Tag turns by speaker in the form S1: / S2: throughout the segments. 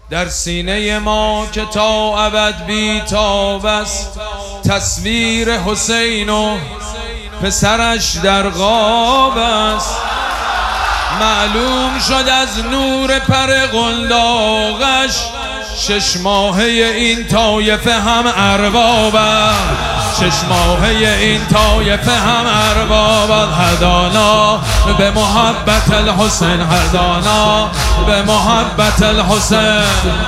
S1: در سینه ما که تا ابد بی تاب است تصویر حسین و پسرش در غاب است. معلوم شد از نور پر قنداقش 6 ماهه این طایفه هم ارباب است. 6 ماهه این طایفه هم ارباب است. هدانا به محبت الحسین، هدانا به محبت الحسین.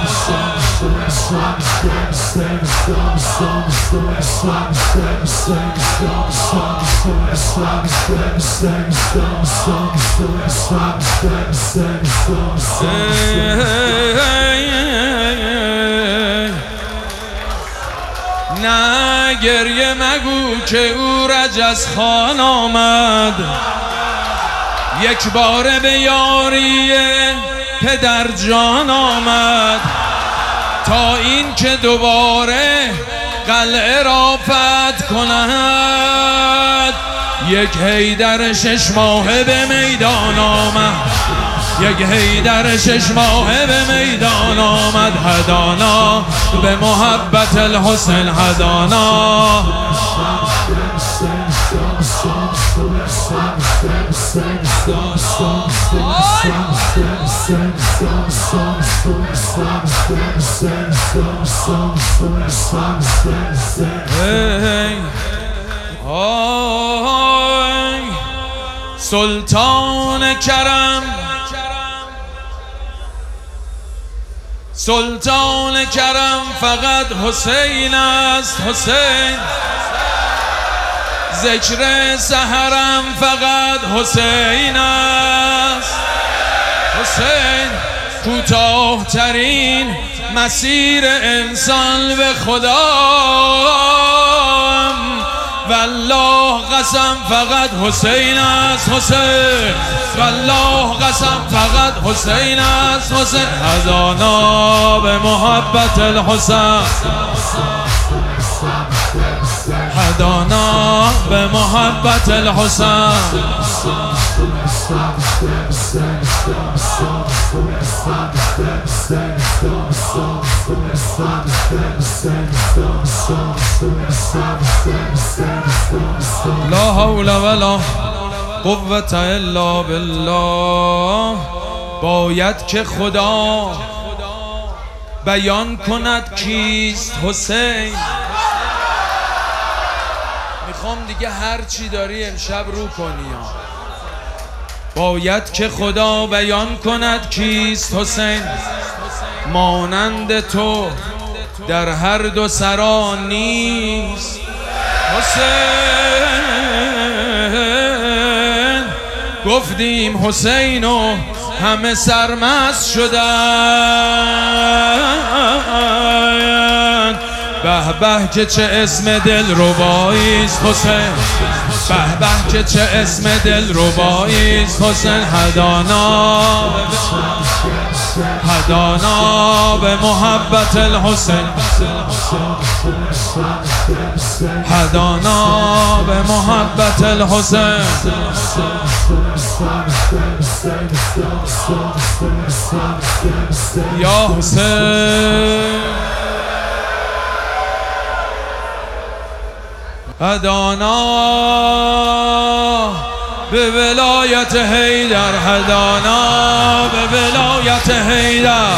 S1: نه گریه مگو که او رجز خان آمد، یک بار به یاری پدر جان آمد، تا این که دوباره قلعه را فتح کند. یک حیدر 6 ماهه به میدان آمد، یک حیدر 6 ماهه به میدان آمد. هدانا به محبت الحسین، هدانا. سلطان کرم، سلطان کرم فقط حسین است، حسین. ذکر سحرم فقط حسین است، حسین. کوتاه ترین مسیر انسان به خدا، والله قسم فقط حسین است، حسین. والله قسم فقط حسین است، حسین. هدانا به محبت الحسین، هدانا به محبت الحسین. لا حول ولا قوة الا بالله. باید که خدا بیان کند کیست حسین. میخوام دیگه هر چی داری امشب رو کنی. باید که خدا بیان کند کیست حسین. مانند تو در هر دو سرا نیست حسین. گفتیم حسین و همه سرمست شدن. به به که چه اسم دل ربایی است حسین، به به که چه اسم دل ربایی است حسین. هدانا، هدانا به محبت الحسین، هدانا به محبت الحسین. یا حسین، هدانا به ولایت حیدر، هدانا به ولایت حیدر.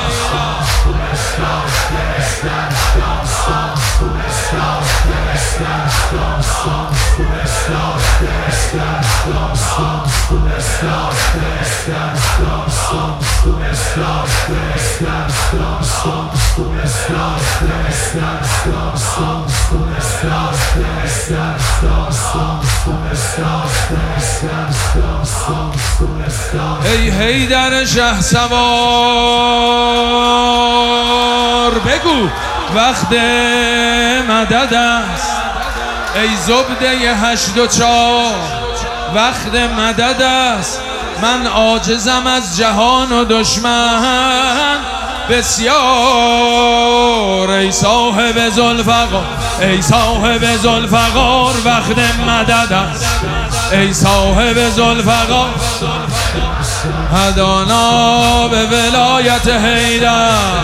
S1: ای حیدر شهسوار بگو وقت مدد است. ای زبده 8 و 4 وقت مدد است. من عاجزم از جهان و دشمن بسیار. ای صاحب ذوالفقار، ای صاحب ذوالفقار وقت مدد است. ای صاحب ذوالفقار هدانا به ولایت حیدر.